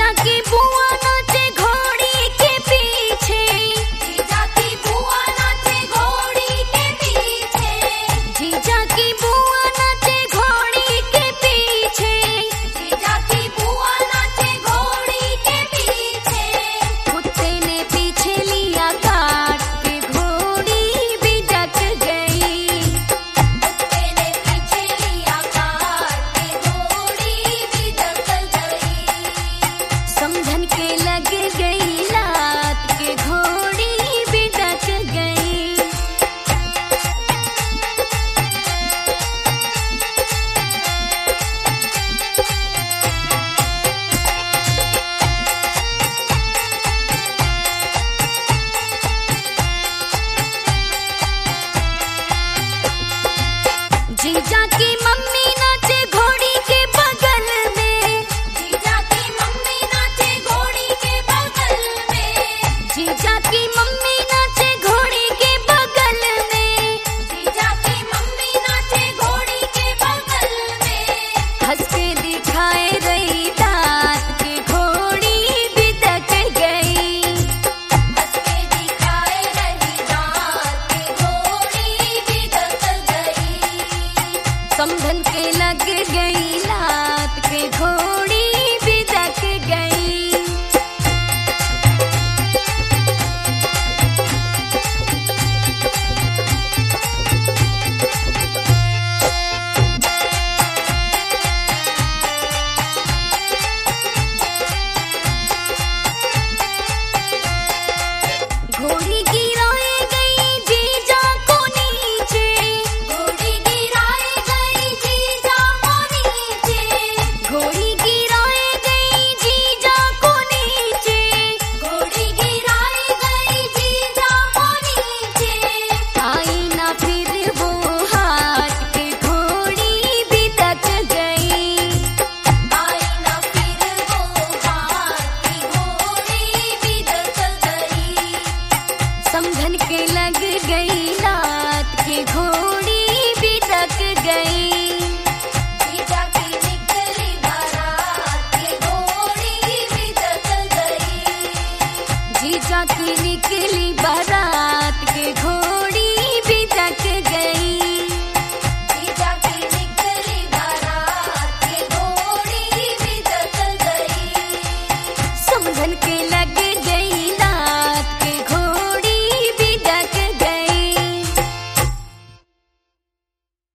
जीजा की बुआ नाचे घोड़ी के पीछे, जीजा की बुआ नाचे घोड़ी के पीछे, जीजा की बुआ नाचे घोड़ी के पीछे, जीजा की बुआ नाचे घोड़ी के पीछे। कुत्ते ने पीछे लिया काट के घोड़ी भी डक गई, कुत्ते ने पीछे लिया काट के घोड़ी भी डक गई। समझन के लग गई लात के घोड़ी भी डक गई। जीजा की मम्मी नाचे घोड़ी के बगल में, जीजा की मम्मी नाचे घोड़ी के बगल में, जीजा की मम्मी नाचे घोड़ी के बगल में, जीजा की मम्मी नाचे घोड़ी के बगल में। हंस के दिखाए रही दांत के घोड़ी भी डक गई, हंस के दिखाए रही दांत के घोड़ी भी डक गई। समझन के लग गई लात के घोड़ी